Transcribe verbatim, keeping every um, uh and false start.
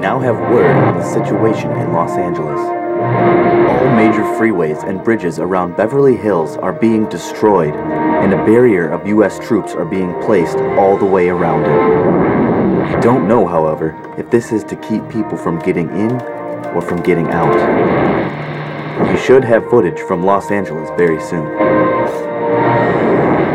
now have word on the situation in Los Angeles. All major freeways and bridges around Beverly Hills are being destroyed, and a barrier of U S troops are being placed all the way around it. We don't know, however, if this is to keep people from getting in or from getting out. We should have footage from Los Angeles very soon.